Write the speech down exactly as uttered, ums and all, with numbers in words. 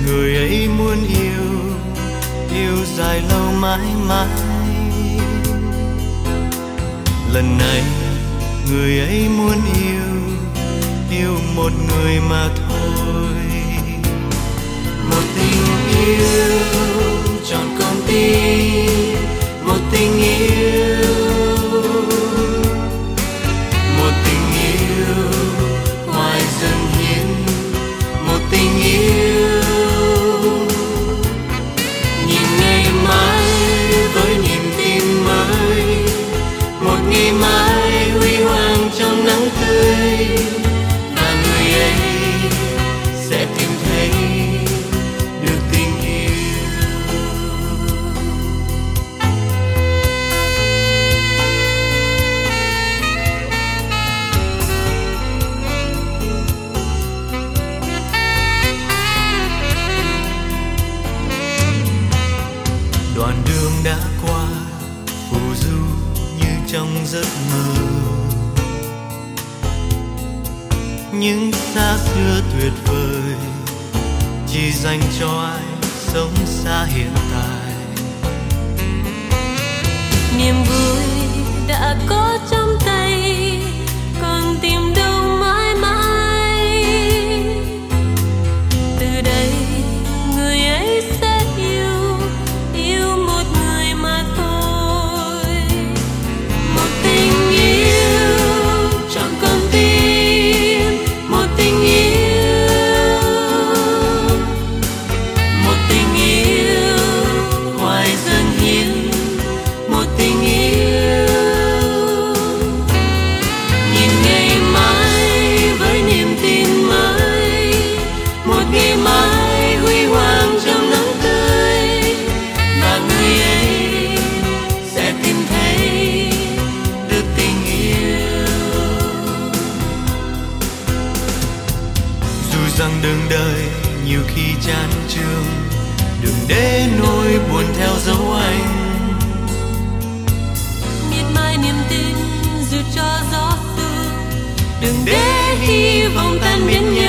người ấy muốn yêu, yêu dài lâu mãi mãi. Lần này người ấy muốn yêu, yêu một người mà thôi. Một tình yêu trọn con tim, một tình yêu, một tình yêu hoài dâng hiến, một tình yêu nhìn ngày mai với niềm tin mới, một ngày mai huy hoàng trong nắng tươi, và người ấy sẽ tìm thấy được tình yêu. Đoạn đường đã qua phù du như trong giấc mơ, những xa xưa tuyệt vời chỉ dành cho ai sống xa hiện tại. Niềm vui đã có trong tay, còn tìm đâu mãi mãi. Từ đây người ấy sẽ yêu, yêu một người mà thôi. Một tình yêu trọn con tim, một tình yêu, một tình yêu hoài dâng hiến, một tình yêu nhìn ngày mai với niềm tin mới, một ngày mai huy hoàng trong nắng tươi, và người ấy sẽ tìm thấy được tình yêu. Dù rằng đường đời nhiều khi chán chường, đừng để nỗi buồn theo dấu anh. Miệt mài niềm tin dù cho gió sương, đừng để hy vọng tan biến nhanh.